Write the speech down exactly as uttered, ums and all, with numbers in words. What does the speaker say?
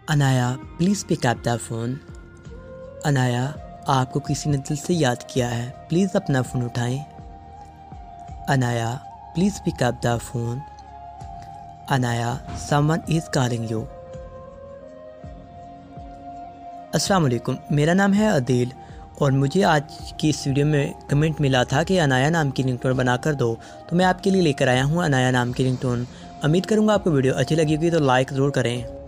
Anaya please pick up the phone. Anaya आपको किसी ने दिल से याद किया है, प्लीज़ अपना फ़ोन उठाएं। Anaya please pick up the phone. Anaya someone is calling you. अस्सलाम वालेकुम, मेरा नाम है अदील और मुझे आज की इस वीडियो में कमेंट मिला था कि अनाया नाम की रिंगटोन बना कर दो, तो मैं आपके लिए लेकर आया हूँ अनाया नाम की रिंगटोन। उम्मीद करूँगा आपको वीडियो अच्छी लगी होगी, तो लाइक ज़रूर करें।